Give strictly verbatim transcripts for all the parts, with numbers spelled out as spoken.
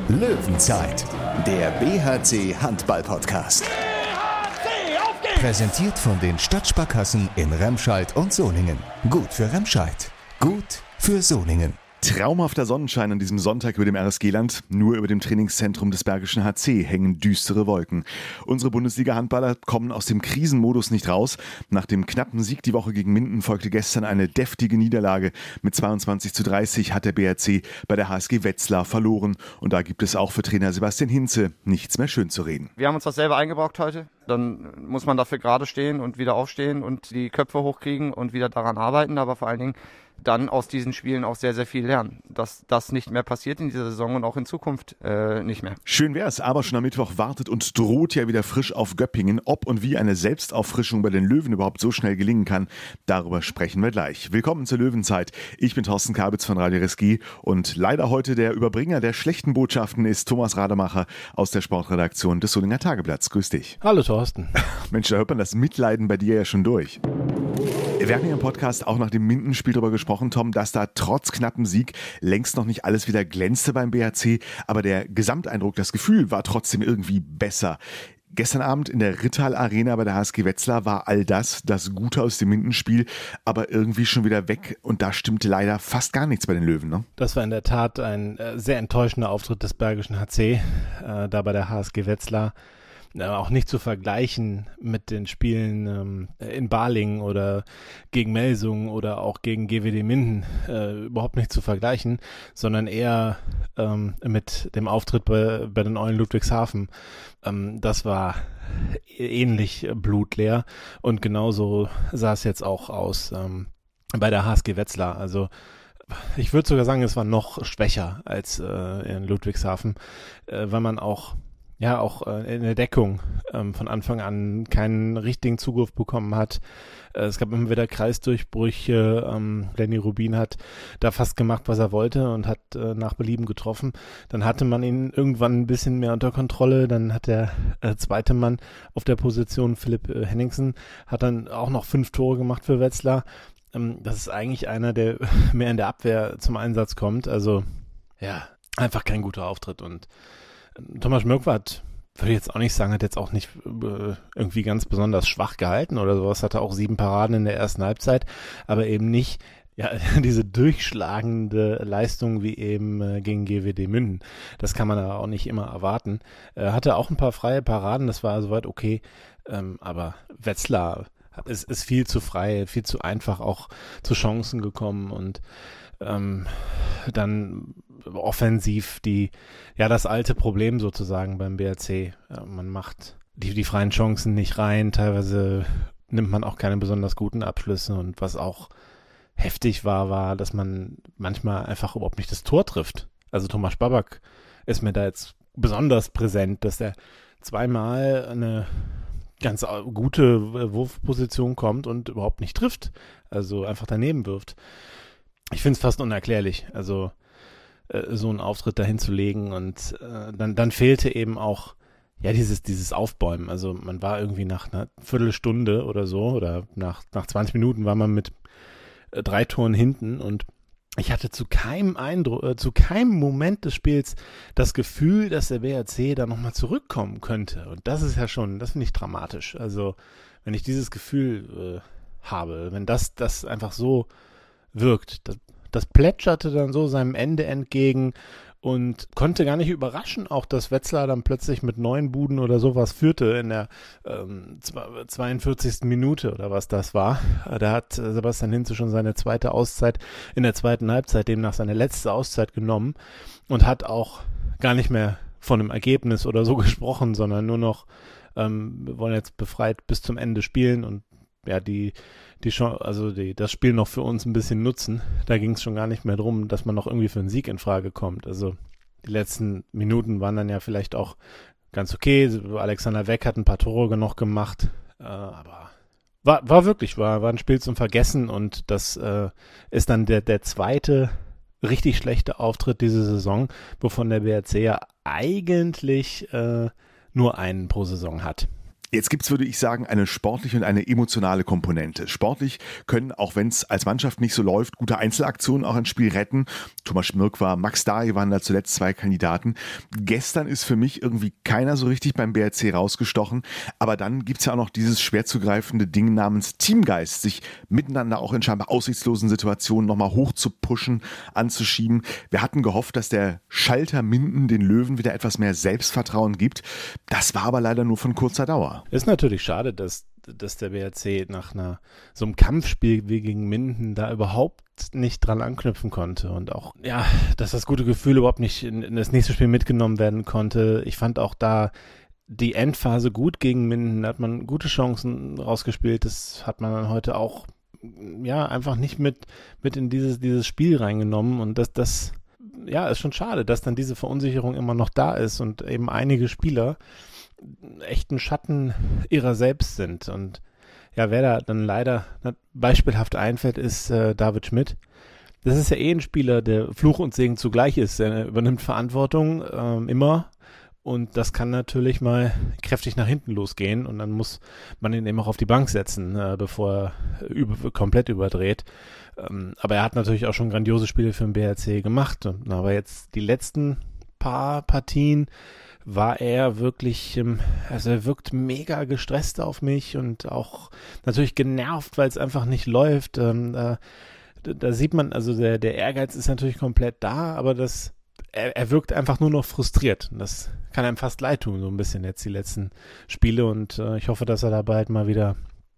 Löwenzeit, der B H C Handball-Podcast. B H C, auf geht's! Präsentiert von den Stadtsparkassen in Remscheid und Solingen. Gut für Remscheid, gut für Solingen. Traumhafter Sonnenschein an diesem Sonntag über dem R S G-Land. Nur über dem Trainingszentrum des Bergischen H C hängen düstere Wolken. Unsere Bundesliga-Handballer kommen aus dem Krisenmodus nicht raus. Nach dem knappen Sieg die Woche gegen Minden folgte gestern eine deftige Niederlage. Mit zweiundzwanzig zu dreißig hat der B H C bei der H S G Wetzlar verloren. Und da gibt es auch für Trainer Sebastian Hinze nichts mehr schön zu reden. Wir haben uns das selber eingebrockt heute. Dann muss man dafür gerade stehen und wieder aufstehen und die Köpfe hochkriegen und wieder daran arbeiten. Aber vor allen Dingen dann aus diesen Spielen auch sehr, sehr viel lernen. Dass das nicht mehr passiert in dieser Saison und auch in Zukunft äh, nicht mehr. Schön wär's, aber schon am Mittwoch wartet und droht ja wieder frisch auf Göppingen. Ob und wie eine Selbstauffrischung bei den Löwen überhaupt so schnell gelingen kann, darüber sprechen wir gleich. Willkommen zur Löwenzeit. Ich bin Thorsten Kabitz von Radio R S G und leider heute der Überbringer der schlechten Botschaften ist Thomas Rademacher aus der Sportredaktion des Solinger Tageblatts. Grüß dich. Hallo Thorsten. Mensch, da hört man das Mitleiden bei dir ja schon durch. Wir haben hier im Podcast auch nach dem Minden-Spiel darüber gesprochen, Tom, dass da trotz knappem Sieg längst noch nicht alles wieder glänzte beim B H C, aber der Gesamteindruck, das Gefühl war trotzdem irgendwie besser. Gestern Abend in der Rittal Arena bei der H S G Wetzlar war all das, das Gute aus dem Minden-Spiel, aber irgendwie schon wieder weg und da stimmte leider fast gar nichts bei den Löwen, ne? Das war in der Tat ein äh, sehr enttäuschender Auftritt des Bergischen H C, äh, da bei der H S G Wetzlar. Auch nicht zu vergleichen mit den Spielen ähm, in Balingen oder gegen Melsungen oder auch gegen G W D Minden, äh, überhaupt nicht zu vergleichen, sondern eher ähm, mit dem Auftritt bei, bei den Eulen Ludwigshafen. Ähm, das war ähnlich blutleer und genauso sah es jetzt auch aus ähm, bei der H S G Wetzlar. Also ich würde sogar sagen, es war noch schwächer als äh, in Ludwigshafen, äh, weil man auch ja auch äh, in der Deckung ähm, von Anfang an keinen richtigen Zugriff bekommen hat. Äh, es gab immer wieder Kreisdurchbrüche. Ähm, Lenny Rubin hat da fast gemacht, was er wollte und hat äh, nach Belieben getroffen. Dann hatte man ihn irgendwann ein bisschen mehr unter Kontrolle. Dann hat der äh, zweite Mann auf der Position, Philipp äh, Henningsen, hat dann auch noch fünf Tore gemacht für Wetzlar. Ähm, das ist eigentlich einer, der mehr in der Abwehr zum Einsatz kommt. Also ja, einfach kein guter Auftritt. Und Thomas Mörkwart, würde ich jetzt auch nicht sagen, hat jetzt auch nicht äh, irgendwie ganz besonders schwach gehalten oder sowas, hatte auch sieben Paraden in der ersten Halbzeit, aber eben nicht ja diese durchschlagende Leistung wie eben äh, gegen G W D Minden. Das kann man aber auch nicht immer erwarten. Er hatte auch ein paar freie Paraden, das war soweit okay, ähm, aber Wetzlar ist, ist viel zu frei, viel zu einfach auch zu Chancen gekommen und ähm, dann offensiv die, ja, das alte Problem sozusagen beim B H C. Ja, man macht die, die freien Chancen nicht rein, teilweise nimmt man auch keine besonders guten Abschlüsse und was auch heftig war, war, dass man manchmal einfach überhaupt nicht das Tor trifft. Also Thomas Babak ist mir da jetzt besonders präsent, dass er zweimal eine ganz gute Wurfposition kommt und überhaupt nicht trifft, also einfach daneben wirft. Ich finde es fast unerklärlich, also äh, so einen Auftritt dahin zu legen und äh, dann, dann fehlte eben auch ja dieses dieses Aufbäumen. Also man war irgendwie nach einer Viertelstunde oder so oder nach nach zwanzig Minuten war man mit äh, drei Toren hinten und ich hatte zu keinem Eindruck, äh, zu keinem Moment des Spiels das Gefühl, dass der B H C da nochmal zurückkommen könnte. Und das ist ja schon, das finde ich dramatisch. Also wenn ich dieses Gefühl äh, habe, wenn das das einfach so wirkt. Das, das plätscherte dann so seinem Ende entgegen und konnte gar nicht überraschen, auch dass Wetzlar dann plötzlich mit neun Buden oder sowas führte in der ähm, zweiundvierzigsten Minute oder was das war. Da hat Sebastian Hinze schon seine zweite Auszeit in der zweiten Halbzeit, demnach seine letzte Auszeit genommen und hat auch gar nicht mehr von einem Ergebnis oder so gesprochen, sondern nur noch, ähm, wir wollen jetzt befreit bis zum Ende spielen und ja, die, die Chance, also die, das Spiel noch für uns ein bisschen nutzen. Da ging es schon gar nicht mehr drum, dass man noch irgendwie für einen Sieg in Frage kommt. Also die letzten Minuten waren dann ja vielleicht auch ganz okay. Alexander Weck hat ein paar Tore noch gemacht, äh, aber war, war wirklich, war, war ein Spiel zum Vergessen und das äh, ist dann der, der zweite richtig schlechte Auftritt diese Saison, wovon der B H C ja eigentlich äh, nur einen pro Saison hat. Jetzt gibt's, würde ich sagen, eine sportliche und eine emotionale Komponente. Sportlich können, auch wenn es als Mannschaft nicht so läuft, gute Einzelaktionen auch ein Spiel retten. Thomas Schmirk war, Max Dahi waren da zuletzt zwei Kandidaten. Gestern ist für mich irgendwie keiner so richtig beim B R C rausgestochen. Aber dann gibt's ja auch noch dieses schwer zugreifende Ding namens Teamgeist, sich miteinander auch in scheinbar aussichtslosen Situationen nochmal hoch zu pushen, anzuschieben. Wir hatten gehofft, dass der Schalter Minden den Löwen wieder etwas mehr Selbstvertrauen gibt. Das war aber leider nur von kurzer Dauer. Ist natürlich schade, dass, dass der B R C nach einer, so einem Kampfspiel wie gegen Minden da überhaupt nicht dran anknüpfen konnte und auch, ja, dass das gute Gefühl überhaupt nicht in, in das nächste Spiel mitgenommen werden konnte. Ich fand auch da die Endphase gut gegen Minden, da hat man gute Chancen rausgespielt, das hat man dann heute auch, ja, einfach nicht mit, mit in dieses, dieses Spiel reingenommen und das, das, ja, ist schon schade, dass dann diese Verunsicherung immer noch da ist und eben einige Spieler echten Schatten ihrer selbst sind. Und ja, wer da dann leider beispielhaft einfällt, ist äh, David Schmidt. Das ist ja eh ein Spieler, der Fluch und Segen zugleich ist. Er übernimmt Verantwortung ähm, immer und das kann natürlich mal kräftig nach hinten losgehen und dann muss man ihn eben auch auf die Bank setzen, äh, bevor er über, komplett überdreht. Ähm, aber er hat natürlich auch schon grandiose Spiele für den B R C gemacht. Und, aber jetzt die letzten paar Partien war er wirklich, also er wirkt mega gestresst auf mich und auch natürlich genervt, weil es einfach nicht läuft. Ähm, da, da sieht man, also der, der Ehrgeiz ist natürlich komplett da, aber das, er, er wirkt einfach nur noch frustriert. Und das kann einem fast leid tun, so ein bisschen jetzt die letzten Spiele und äh, ich hoffe, dass er da bald mal wieder,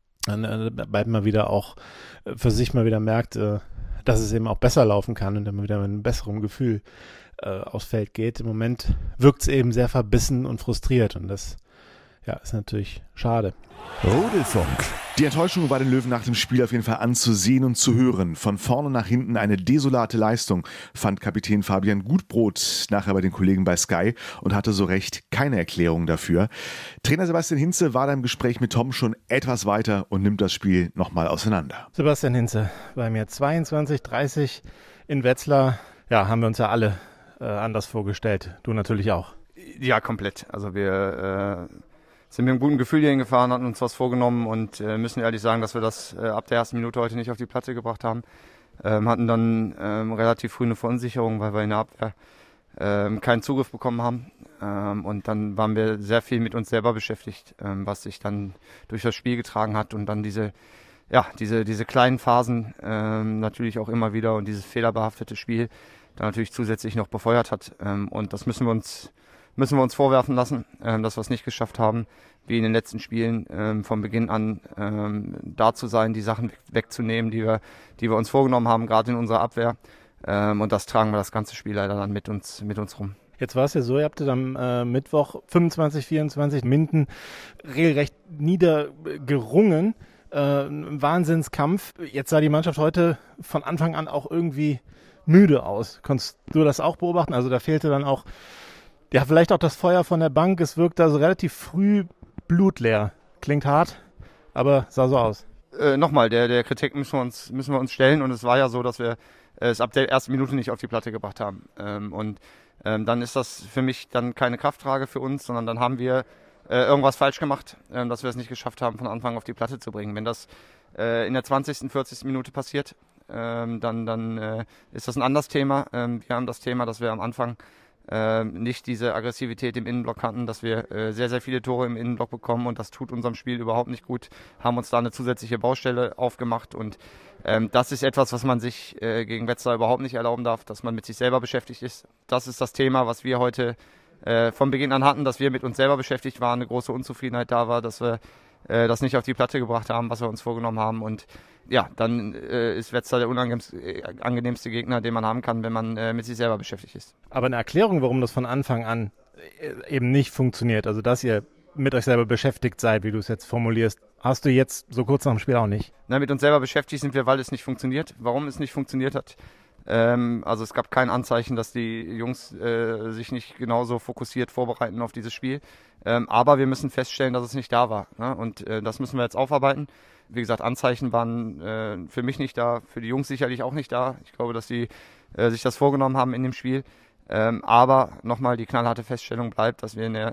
äh, bald mal wieder auch für sich mal wieder merkt, äh, dass es eben auch besser laufen kann und dann wieder mit einem besseren Gefühl aufs Feld geht. Im Moment wirkt es eben sehr verbissen und frustriert und das ja, ist natürlich schade. Rudelfunk. Die Enttäuschung war den Löwen nach dem Spiel auf jeden Fall anzusehen und zu hören. Von vorne nach hinten eine desolate Leistung, fand Kapitän Fabian Gutbrot nachher bei den Kollegen bei Sky und hatte so recht keine Erklärung dafür. Trainer Sebastian Hinze war da im Gespräch mit Tom schon etwas weiter und nimmt das Spiel nochmal auseinander. Sebastian Hinze bei mir zweiundzwanzig dreißig in Wetzlar. Ja, haben wir uns ja alle äh, anders vorgestellt. Du natürlich auch. Ja, komplett. Also wir äh, sind mit einem guten Gefühl hier hingefahren, hatten uns was vorgenommen und äh, müssen ehrlich sagen, dass wir das äh, ab der ersten Minute heute nicht auf die Platte gebracht haben. Ähm, hatten dann ähm, relativ früh eine Verunsicherung, weil wir in der Abwehr ähm, keinen Zugriff bekommen haben. Ähm, und dann waren wir sehr viel mit uns selber beschäftigt, ähm, was sich dann durch das Spiel getragen hat und dann diese ja diese diese kleinen Phasen ähm, natürlich auch immer wieder und dieses fehlerbehaftete Spiel da natürlich zusätzlich noch befeuert hat. Ähm, und das müssen wir uns müssen wir uns vorwerfen lassen, ähm, dass wir es nicht geschafft haben, wie in den letzten Spielen ähm, von Beginn an ähm, da zu sein, die Sachen wegzunehmen, die wir, die wir uns vorgenommen haben, gerade in unserer Abwehr. Ähm, und das tragen wir das ganze Spiel leider dann mit uns, mit uns rum. Jetzt war es ja so, ihr habt am äh, Mittwoch fünfundzwanzig vierundzwanzig Minden regelrecht niedergerungen. Äh, ein Wahnsinnskampf. Jetzt sah die Mannschaft heute von Anfang an auch irgendwie müde aus. Konntest du das auch beobachten? Also da fehlte dann auch, ja, vielleicht auch das Feuer von der Bank. Es wirkte also relativ früh blutleer. Klingt hart, aber sah so aus. Äh, nochmal, der, der Kritik müssen wir, uns, müssen wir uns stellen. Und es war ja so, dass wir äh, es ab der ersten Minute nicht auf die Platte gebracht haben. Ähm, und ähm, dann ist das für mich dann keine Krafttrage für uns, sondern dann haben wir äh, irgendwas falsch gemacht, äh, dass wir es nicht geschafft haben, von Anfang auf die Platte zu bringen. Wenn das äh, in der zwanzigsten, vierzigsten Minute passiert, ähm, dann, dann äh, ist das ein anderes Thema. Ähm, wir haben das Thema, dass wir am Anfang äh, nicht diese Aggressivität im Innenblock hatten, dass wir äh, sehr, sehr viele Tore im Innenblock bekommen und das tut unserem Spiel überhaupt nicht gut. Haben uns da eine zusätzliche Baustelle aufgemacht und ähm, das ist etwas, was man sich äh, gegen Wetzlar überhaupt nicht erlauben darf, dass man mit sich selber beschäftigt ist. Das ist das Thema, was wir heute äh, von Beginn an hatten, dass wir mit uns selber beschäftigt waren, eine große Unzufriedenheit da war, dass wir äh, das nicht auf die Platte gebracht haben, was wir uns vorgenommen haben und ja, dann äh, ist Wetzlar der unangenehmste Gegner, den man haben kann, wenn man äh, mit sich selber beschäftigt ist. Aber eine Erklärung, warum das von Anfang an äh, eben nicht funktioniert, also dass ihr mit euch selber beschäftigt seid, wie du es jetzt formulierst, hast du jetzt so kurz nach dem Spiel auch nicht? Na, mit uns selber beschäftigt sind wir, weil es nicht funktioniert. Warum es nicht funktioniert hat? Ähm, also es gab kein Anzeichen, dass die Jungs äh, sich nicht genauso fokussiert vorbereiten auf dieses Spiel. Ähm, aber wir müssen feststellen, dass es nicht da war. Ne? Und äh, das müssen wir jetzt aufarbeiten. Wie gesagt, Anzeichen waren äh, für mich nicht da, für die Jungs sicherlich auch nicht da. Ich glaube, dass sie äh, sich das vorgenommen haben in dem Spiel. Ähm, aber nochmal die knallharte Feststellung bleibt, dass wir in der,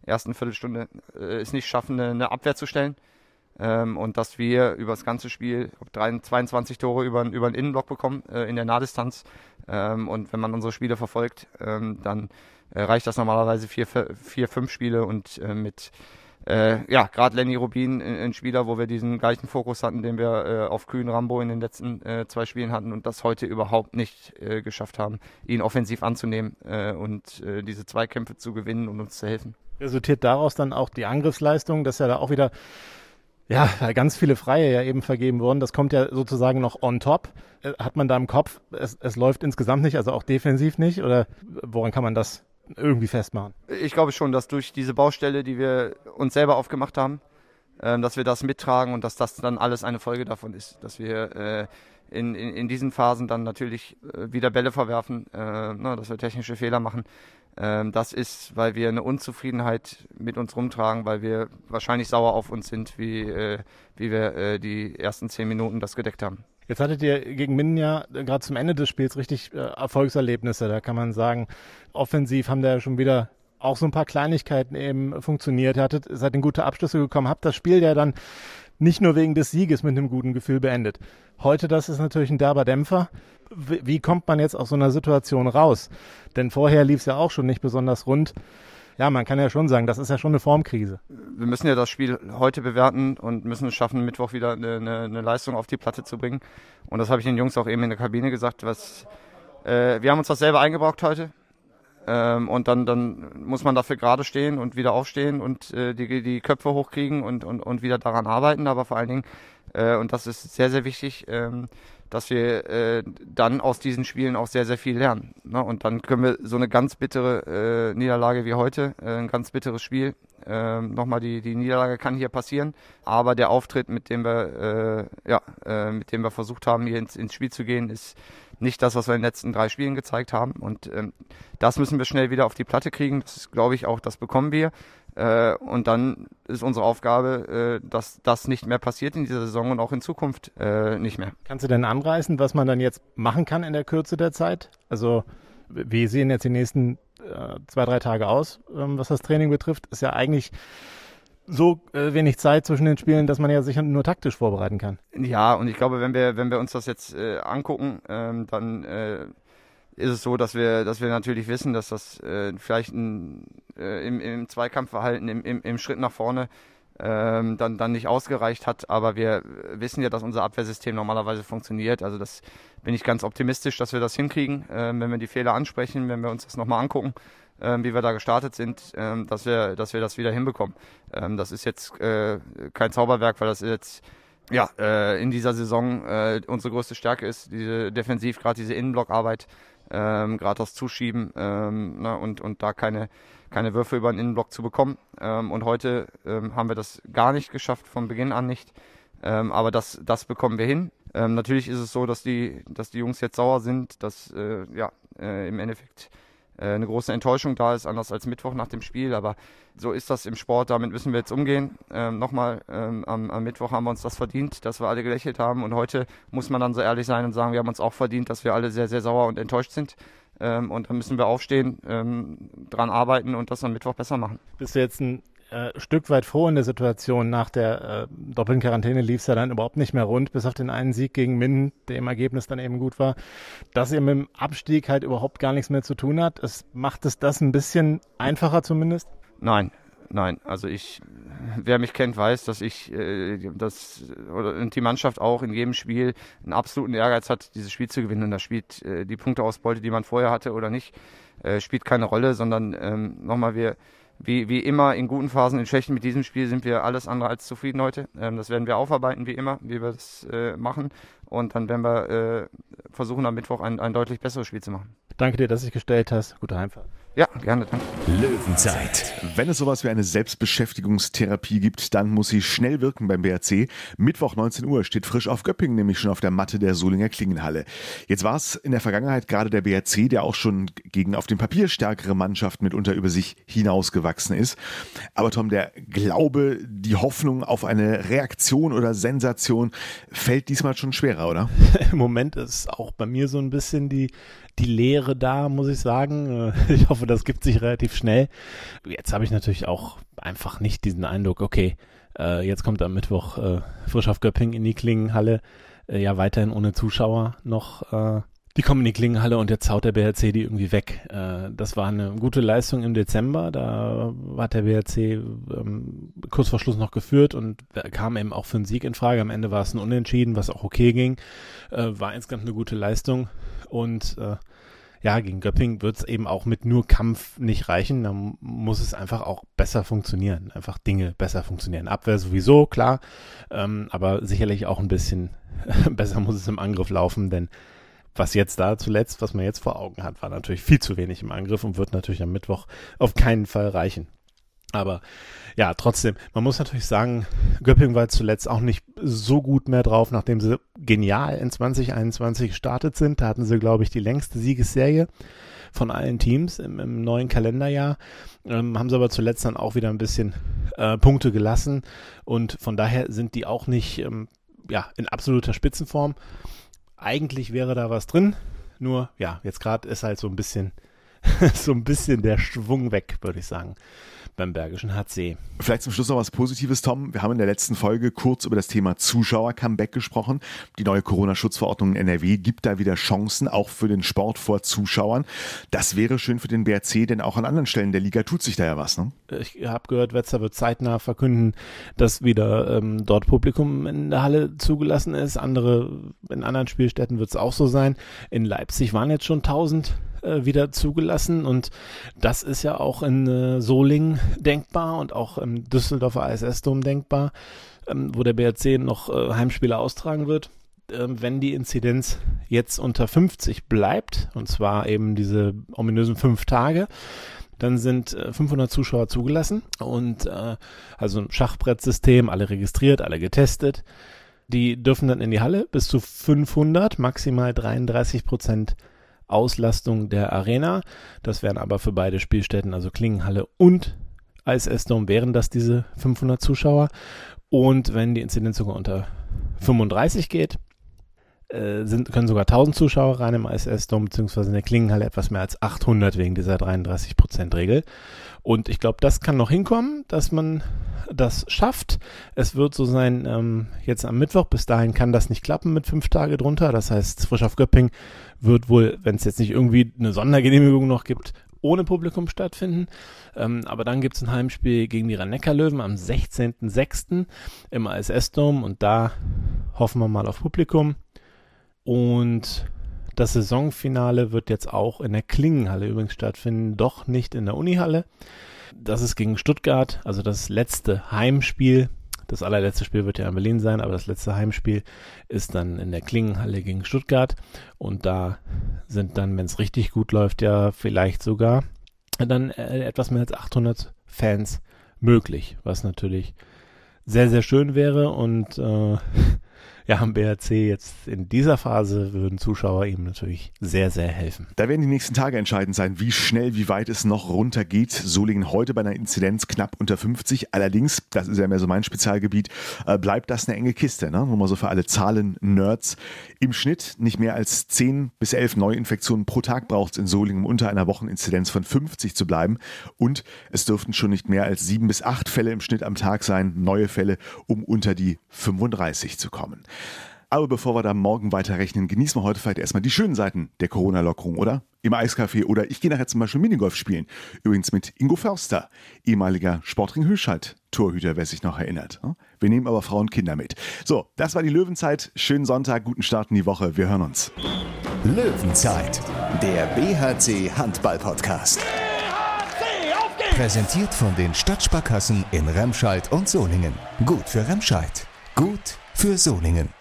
ersten Viertelstunde äh, es nicht schaffen, eine, eine Abwehr zu stellen. Ähm, und dass wir über das ganze Spiel zweiundzwanzig Tore über, über den Innenblock bekommen äh, in der Nahdistanz. Ähm, und wenn man unsere Spiele verfolgt, ähm, dann äh, reicht das normalerweise vier, vier, fünf Spiele. Und äh, mit, äh, ja, gerade Lenny Rubin, ein, ein Spieler, wo wir diesen gleichen Fokus hatten, den wir äh, auf Kühn Rambo in den letzten äh, zwei Spielen hatten und das heute überhaupt nicht äh, geschafft haben, ihn offensiv anzunehmen äh, und äh, diese Zweikämpfe zu gewinnen und uns zu helfen. Resultiert daraus dann auch die Angriffsleistung, dass ja da auch wieder ja, ganz viele Freie ja eben vergeben wurden. Das kommt ja sozusagen noch on top. Hat man da im Kopf, es, es läuft insgesamt nicht, also auch defensiv nicht? Oder woran kann man das irgendwie festmachen? Ich glaube schon, dass durch diese Baustelle, die wir uns selber aufgemacht haben, äh, dass wir das mittragen und dass das dann alles eine Folge davon ist. Dass wir äh, in, in, in diesen Phasen dann natürlich äh, wieder Bälle verwerfen, äh, ne, dass wir technische Fehler machen. Das ist, weil wir eine Unzufriedenheit mit uns rumtragen, weil wir wahrscheinlich sauer auf uns sind, wie, äh, wie wir äh, die ersten zehn Minuten das gedeckt haben. Jetzt hattet ihr gegen Minden ja gerade zum Ende des Spiels richtig äh, Erfolgserlebnisse. Da kann man sagen, offensiv haben da ja schon wieder auch so ein paar Kleinigkeiten eben funktioniert. Ihr hattet, seid in gute Abschlüsse gekommen, habt das Spiel ja dann nicht nur wegen des Sieges mit einem guten Gefühl beendet. Heute, das ist natürlich ein derber Dämpfer. Wie, wie kommt man jetzt aus so einer Situation raus? Denn vorher lief es ja auch schon nicht besonders rund. Ja, man kann ja schon sagen, das ist ja schon eine Formkrise. Wir müssen ja das Spiel heute bewerten und müssen es schaffen, Mittwoch wieder eine, eine, eine Leistung auf die Platte zu bringen. Und das habe ich den Jungs auch eben in der Kabine gesagt. Was, äh, wir haben uns das selber eingebrockt heute. Ähm, und dann, dann muss man dafür gerade stehen und wieder aufstehen und äh, die, die Köpfe hochkriegen und, und, und wieder daran arbeiten. Aber vor allen Dingen, äh, und das ist sehr, sehr wichtig, ähm, dass wir äh, dann aus diesen Spielen auch sehr, sehr viel lernen. Ne? Und dann können wir so eine ganz bittere äh, Niederlage wie heute, äh, ein ganz bitteres Spiel, äh, nochmal die, die Niederlage kann hier passieren, aber der Auftritt, mit dem wir, äh, ja, äh, mit dem wir versucht haben, hier ins, ins Spiel zu gehen, ist nicht das, was wir in den letzten drei Spielen gezeigt haben. Und ähm, das müssen wir schnell wieder auf die Platte kriegen. Das ist, glaube ich, auch, das bekommen wir. Äh, und dann ist unsere Aufgabe, äh, dass das nicht mehr passiert in dieser Saison und auch in Zukunft äh, nicht mehr. Kannst du denn anreißen, was man dann jetzt machen kann in der Kürze der Zeit? Also wie sehen jetzt die nächsten äh, zwei, drei Tage aus, ähm, was das Training betrifft? Ist ja eigentlich so äh, wenig Zeit zwischen den Spielen, dass man ja sich nur taktisch vorbereiten kann. Ja, und ich glaube, wenn wir, wenn wir uns das jetzt äh, angucken, ähm, dann äh, ist es so, dass wir, dass wir natürlich wissen, dass das äh, vielleicht ein, äh, im, im Zweikampfverhalten, im, im, im Schritt nach vorne ähm, dann, dann nicht ausgereicht hat. Aber wir wissen ja, dass unser Abwehrsystem normalerweise funktioniert. Also das bin ich ganz optimistisch, dass wir das hinkriegen, äh, wenn wir die Fehler ansprechen, wenn wir uns das nochmal angucken, äh, wie wir da gestartet sind, äh, dass wir, dass wir das wieder hinbekommen. Ähm, das ist jetzt äh, kein Zauberwerk, weil das jetzt ja äh, in dieser Saison äh, unsere größte Stärke ist, diese defensiv, gerade diese Innenblockarbeit. Ähm, gerade das Zuschieben ähm, ne, und, und da keine, keine Würfe über den Innenblock zu bekommen. Ähm, und heute ähm, haben wir das gar nicht geschafft, von Beginn an nicht. Ähm, aber das, das bekommen wir hin. Ähm, natürlich ist es so, dass die, dass die Jungs jetzt sauer sind, dass äh, ja, äh, im Endeffekt äh, eine große Enttäuschung da ist, anders als Mittwoch nach dem Spiel. Aber so ist das im Sport, damit müssen wir jetzt umgehen. Ähm, nochmal, ähm, am, am Mittwoch haben wir uns das verdient, dass wir alle gelächelt haben. Und heute muss man dann so ehrlich sein und sagen, wir haben uns auch verdient, dass wir alle sehr, sehr sauer und enttäuscht sind. Ähm, und dann müssen wir aufstehen, ähm, dran arbeiten und das am Mittwoch besser machen. Bist du jetzt ein äh, Stück weit froh in der Situation? Nach der äh, doppelten Quarantäne lief es ja dann überhaupt nicht mehr rund, bis auf den einen Sieg gegen Minden, der im Ergebnis dann eben gut war, dass ihr mit dem Abstieg halt überhaupt gar nichts mehr zu tun hat. Es macht es das ein bisschen einfacher zumindest? Nein, nein. Also ich, wer mich kennt, weiß, dass ich, äh, das, oder die Mannschaft auch in jedem Spiel einen absoluten Ehrgeiz hat, dieses Spiel zu gewinnen. Und da spielt äh, die Punkteausbeute, die man vorher hatte oder nicht, äh, spielt keine Rolle, sondern ähm, nochmal, wir, wie, wie immer in guten Phasen, in schlechten, mit diesem Spiel sind wir alles andere als zufrieden heute. Ähm, das werden wir aufarbeiten, wie immer, wie wir das äh, machen. Und dann werden wir äh, versuchen, am Mittwoch ein, ein deutlich besseres Spiel zu machen. Danke dir, dass du dich gestellt hast. Gute Heimfahrt. Ja, gerne, danke. Löwenzeit. Wenn es sowas wie eine Selbstbeschäftigungstherapie gibt, dann muss sie schnell wirken beim B R C. Mittwoch neunzehn Uhr steht Frisch auf Göppingen nämlich schon auf der Matte der Solinger Klingenhalle. Jetzt war es in der Vergangenheit gerade der B R C, der auch schon gegen auf dem Papier stärkere Mannschaften mitunter über sich hinausgewachsen ist. Aber Tom, der Glaube, die Hoffnung auf eine Reaktion oder Sensation fällt diesmal schon schwerer, oder? Im Moment ist auch bei mir so ein bisschen die die Leere da, muss ich sagen. Ich hoffe, das gibt sich relativ schnell. Jetzt habe ich natürlich auch einfach nicht diesen Eindruck, okay, äh, jetzt kommt am Mittwoch äh, frisch auf Göppingen in die Klingenhalle, äh, ja weiterhin ohne Zuschauer noch. Äh, die kommen in die Klingenhalle und jetzt haut der B H C die irgendwie weg. Äh, das war eine gute Leistung im Dezember, da hat der B H C ähm, kurz vor Schluss noch geführt und kam eben auch für einen Sieg in Frage. Am Ende war es ein Unentschieden, was auch okay ging. Äh, war insgesamt eine gute Leistung und äh, ja, gegen Göppingen wird es eben auch mit nur Kampf nicht reichen. Da muss es einfach auch besser funktionieren. Einfach Dinge besser funktionieren. Abwehr sowieso, klar. Ähm, aber sicherlich auch ein bisschen besser muss es im Angriff laufen, denn was jetzt da zuletzt, was man jetzt vor Augen hat, war natürlich viel zu wenig im Angriff und wird natürlich am Mittwoch auf keinen Fall reichen. Aber ja, trotzdem, man muss natürlich sagen, Göppingen war zuletzt auch nicht so gut mehr drauf, nachdem sie genial in zwanzig einundzwanzig gestartet sind. Da hatten sie, glaube ich, die längste Siegesserie von allen Teams im, im neuen Kalenderjahr. Ähm, haben sie aber zuletzt dann auch wieder ein bisschen äh, Punkte gelassen und von daher sind die auch nicht ähm, ja, in absoluter Spitzenform. Eigentlich wäre da was drin, nur ja, jetzt gerade ist halt so ein bisschen so ein bisschen der Schwung weg, würde ich sagen, beim Bergischen H C. Vielleicht zum Schluss noch was Positives, Tom. Wir haben in der letzten Folge kurz über das Thema Zuschauer-Comeback gesprochen. Die neue Corona-Schutzverordnung in N R W gibt da wieder Chancen, auch für den Sport vor Zuschauern. Das wäre schön für den B R C, denn auch an anderen Stellen der Liga tut sich da ja was, ne? Ich habe gehört, Wetzlar wird zeitnah verkünden, dass wieder ähm, dort Publikum in der Halle zugelassen ist. Andere, in anderen Spielstätten wird es auch so sein. In Leipzig waren jetzt schon tausend wieder zugelassen und das ist ja auch in äh, Solingen denkbar und auch im Düsseldorfer A S S-Dom denkbar, ähm, wo der B R C noch äh, Heimspiele austragen wird. Ähm, wenn die Inzidenz jetzt unter fünfzig bleibt, und zwar eben diese ominösen fünf Tage, dann sind äh, fünfhundert Zuschauer zugelassen und äh, also ein Schachbrettsystem, alle registriert, alle getestet. Die dürfen dann in die Halle bis zu fünfhundert, maximal dreiunddreißig Prozent Auslastung der Arena. Das wären aber für beide Spielstätten, also Klingenhalle und A S S-Dom, wären das diese fünfhundert Zuschauer. Und wenn die Inzidenz sogar unter fünfunddreißig geht, äh, sind, können sogar tausend Zuschauer rein im A S S-Dom, beziehungsweise in der Klingenhalle etwas mehr als achthundert wegen dieser dreiunddreißig Prozent Regel. Und ich glaube, das kann noch hinkommen, dass man das schafft. Es wird so sein, ähm, jetzt am Mittwoch, bis dahin kann das nicht klappen mit fünf Tage drunter. Das heißt, frisch auf Göppingen wird wohl, wenn es jetzt nicht irgendwie eine Sondergenehmigung noch gibt, ohne Publikum stattfinden. Ähm, aber dann gibt es ein Heimspiel gegen die Rhein-Neckar-Löwen am sechzehnten sechsten im A S S-Dom und da hoffen wir mal auf Publikum. Und das Saisonfinale wird jetzt auch in der Klingenhalle übrigens stattfinden, doch nicht in der Unihalle. Das ist gegen Stuttgart, also das letzte Heimspiel. Das allerletzte Spiel wird ja in Berlin sein, aber das letzte Heimspiel ist dann in der Klingenhalle gegen Stuttgart. Und da sind dann, wenn es richtig gut läuft, ja vielleicht sogar dann äh, etwas mehr als achthundert Fans möglich, was natürlich sehr, sehr schön wäre. Und äh, ja, am B H C jetzt in dieser Phase würden Zuschauer ihm natürlich sehr, sehr helfen. Da werden die nächsten Tage entscheidend sein, wie schnell, wie weit es noch runtergeht. Solingen heute bei einer Inzidenz knapp unter fünfzig. Allerdings, das ist ja mehr so mein Spezialgebiet, äh, bleibt das eine enge Kiste, ne? Nur mal so für alle Zahlen-Nerds. Im Schnitt nicht mehr als zehn bis elf Neuinfektionen pro Tag braucht es in Solingen, um unter einer Wocheninzidenz von fünfzig zu bleiben. Und es dürften schon nicht mehr als sieben bis acht Fälle im Schnitt am Tag sein, neue Fälle, um unter die fünfunddreißig zu kommen. Aber bevor wir da morgen weiterrechnen, genießen wir heute vielleicht erstmal die schönen Seiten der Corona-Lockerung, oder? Im Eiscafé oder ich gehe nachher zum Beispiel Minigolf spielen. Übrigens mit Ingo Förster, ehemaliger Sportring Höchstadt Torhüter, wer sich noch erinnert. Wir nehmen aber Frauen und Kinder mit. So, das war die Löwenzeit. Schönen Sonntag, guten Start in die Woche. Wir hören uns. Löwenzeit, der B H C Handball-Podcast. B H C, auf geht's! Präsentiert von den Stadtsparkassen in Remscheid und Solingen. Gut für Remscheid, gut für Solingen.